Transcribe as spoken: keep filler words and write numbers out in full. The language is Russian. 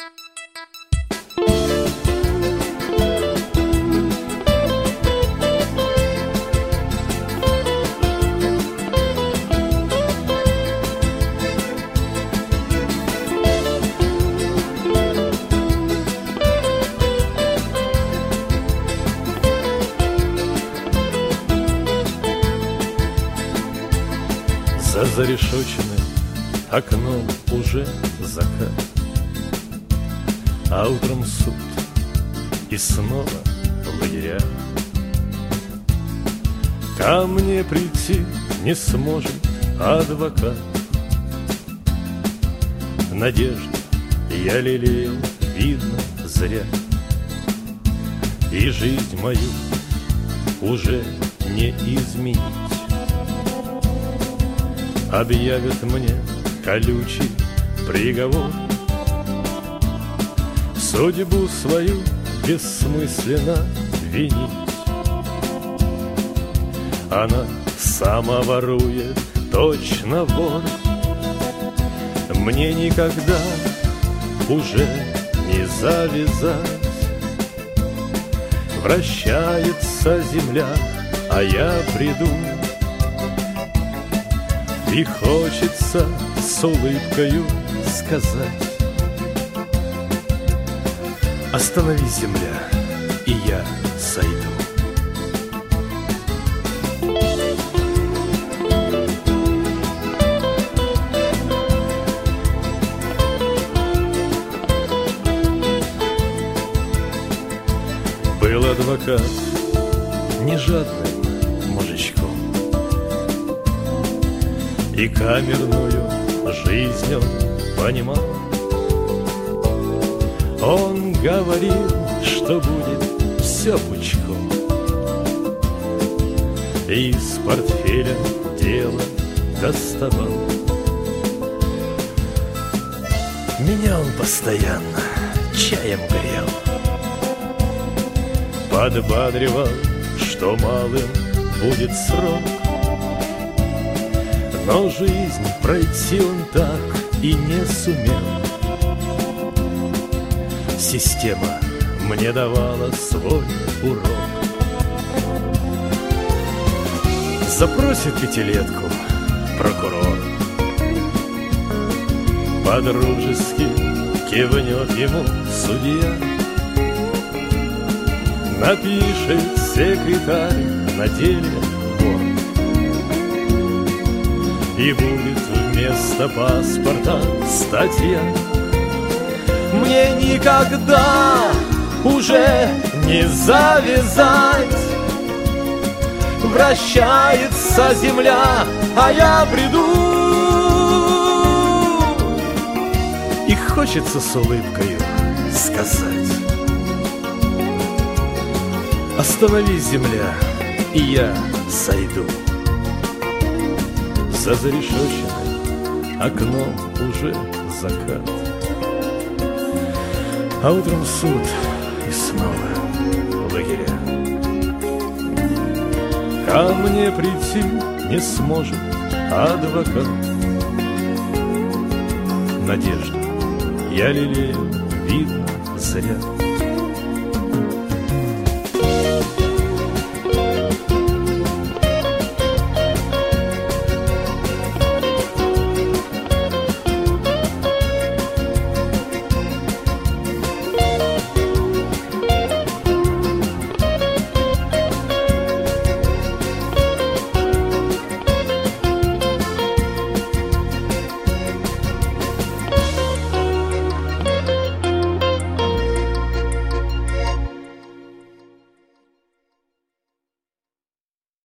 За зарешоченным окном уже закат, а утром суд и снова лагеря. Ко мне прийти не сможет адвокат. Надежду я лелеял, видно, зря, и жизнь мою уже не изменить. Объявят мне колючий приговор, судьбу свою бессмысленно винить. Она сама ворует, точно вор. Мне никогда уже не завязать. Вращается земля, а я приду, и хочется с улыбкою сказать: остановись, земля, и я сойду. Был адвокат не жадным мужичком, и камерную жизнь он понимал. Он говорил, что будет все пучком, и из портфеля дело доставал. Меня он постоянно чаем грел, подбадривал, что малым будет срок. Но жизнь пройти он так и не сумел. Система мне давала свой урок. Запросит пятилетку прокурор, подружески кивнет ему судья. Напишет секретарь на деле вор, и будет вместо паспорта статья: мне никогда уже не завязать. Вращается земля, а я приду, и хочется с улыбкою сказать: остановись, земля, и я сойду. За зарешоченным окном уже закат, а утром суд и снова лагеря. Ко мне прийти не сможет адвокат. Надежду я лелею, видно, зря.